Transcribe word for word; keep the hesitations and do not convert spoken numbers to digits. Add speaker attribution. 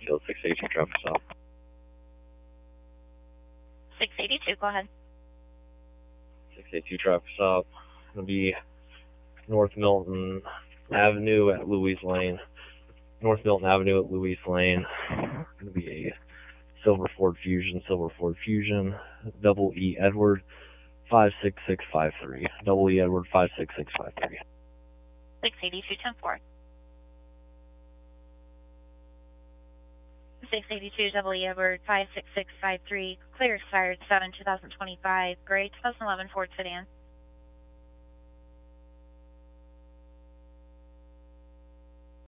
Speaker 1: Springfield, six eighty-two traffic stop.
Speaker 2: six eighty-two, go ahead.
Speaker 1: six eighty-two traffic stop. Going to be North Milton Avenue at Louise Lane. North Milton Avenue at Louise Lane. Going to be a Silver Ford Fusion, Silver Ford Fusion, double E Edward, five six six five three. Double E Edward, five six six five three.
Speaker 2: six eighty-two, ten four. six eighty-two, double E Edward, five six six five three. Clear expired seven two thousand twenty-five. Gray two thousand eleven Ford sedan.